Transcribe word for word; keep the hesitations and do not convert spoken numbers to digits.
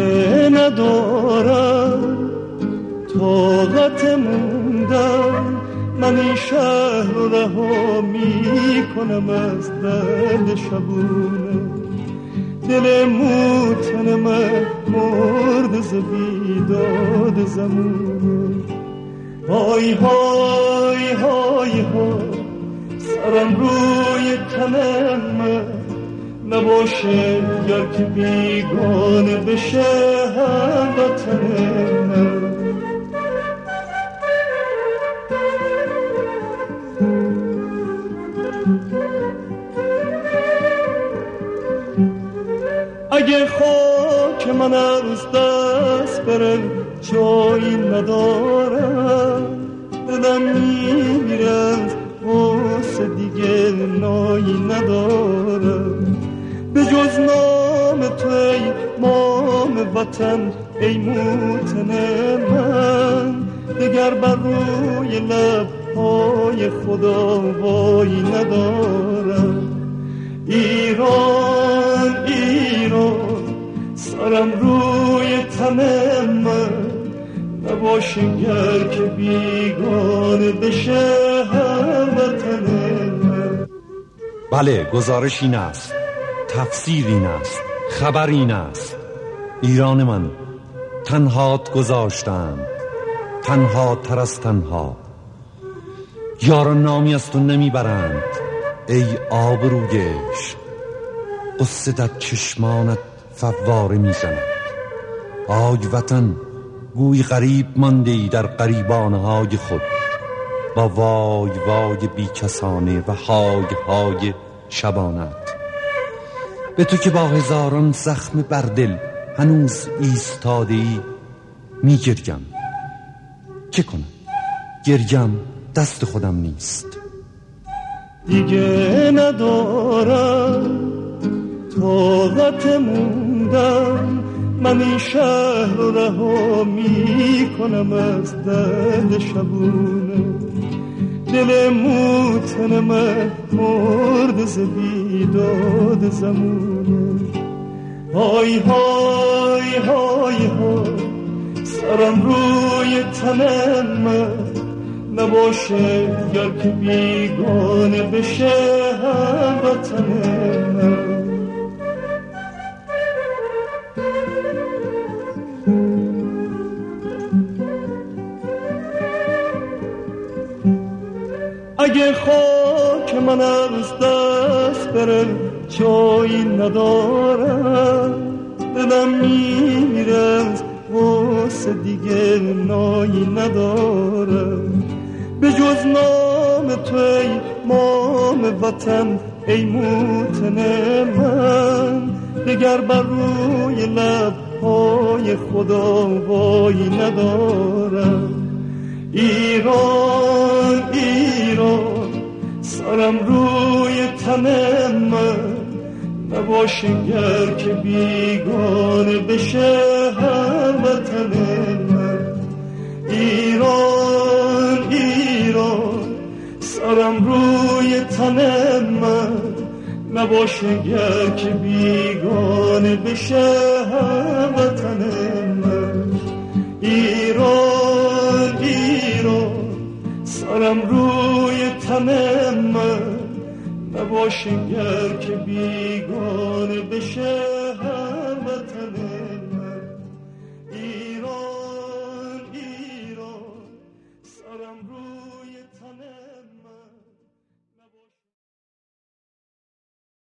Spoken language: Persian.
دیگه ندارم طاقت موندن، من این شهر رو رها می کنم از درد شبونه. دل موتن من مرد ز بیداد زمونه. های های های های سرم روی تنم من، نباشه گر که بیگانه بشه هموطن من. اگه خاک من از دست بره جایی ندارم، دلم میمیره از غصه دیگه نایی ندارم. به جز نام تو ای مام وطن ای موطن من، دگر بر روی لبهای خدا وای ندارم. ایران ایران سرم روی تن من، نباشه گر که بیگانه بشه هموطن من. بله، گزارش این است، تفسیر این است، خبر این است. ایران من تنهات گذاشتند، تنها تر از تنها. یاران نامی از تو نمیبرند ای آبروی عشق، قصه در چشمانت فواره میزند. آی وطن گوی غریب مانده ای در غریبانه های خود، با وای وای بی کسانه و های های شبانت. به تو که با هزاران زخم بر دل هنوز ایستاده ای میگریم. چه کنم؟ گریم دست خودم نیست. دیگه ندارم طاقت موندن، من این شهر رو رها می کنم از درد شبونه. دل موتن من مرد ز بیداد زمونه. های های های های سرم روی تنم من، نباشه گر که بیگانه بشه هموطن من. اگه خاک من از دست بره جایی ندارم، دلم میمیره از غصه دیگه نایی ندارم. به جز نام تو ای مام وطن ای موطن من، دگر بر روی لبهای خدا وای ندارم. ایران ایران سرم روی تن من، نباشه گر که بیگانه بشه هموطن من. ایران ایران سرم روی تن من، نباشه گر که بیگانه بشه هموطن من. ایران ایران سرم روی تن من، نباشه گر که بیگانه بشه